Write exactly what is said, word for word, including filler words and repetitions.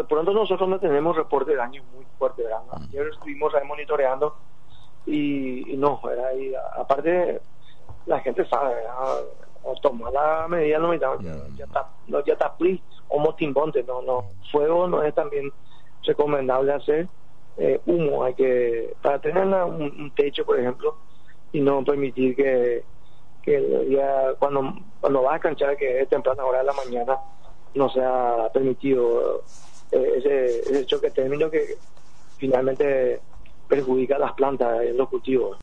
pronto nosotros no tenemos reporte de daños muy fuerte, ¿verdad? Ayer estuvimos ahí monitoreando y, y no, era ahí, aparte la gente sabe, ¿verdad? O tomar la medida no, ya, ya está, no, ya está pri, o motimbonte, no, no, fuego no es también recomendable hacer, eh, humo, hay que, para tener una, un, un techo, por ejemplo, y no permitir que, que ya cuando, cuando vas a canchar, que es temprana hora de la mañana, no sea permitido eh, ese, ese choque térmico que finalmente perjudica a las plantas en los cultivos.